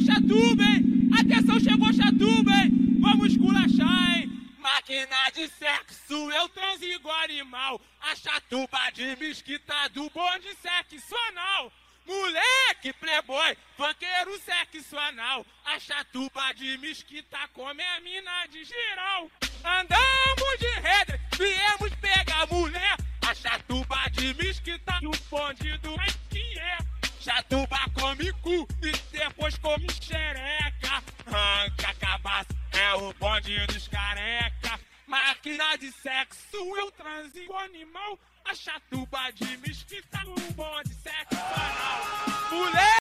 Chatuba, hein? Atenção, chegou Chatuba, hein? Vamos esculachar, hein? Máquina de sexo, eu transo igual animal. A Chatuba de mesquita do bonde sexual. Moleque, playboy, funkeiro sexual. A Chatuba de mesquita come a mina de geral. Andamos de redre, viemos pegar mulher. A Chatuba de mesquita e o bonde do que é. Chatuba come cu e depois come xereca. Arranca cabaço, é o bonde dos careca. Máquina de sexo, eu transo igual animal. A Chatuba de mesquita no bonde sexual. Mulher!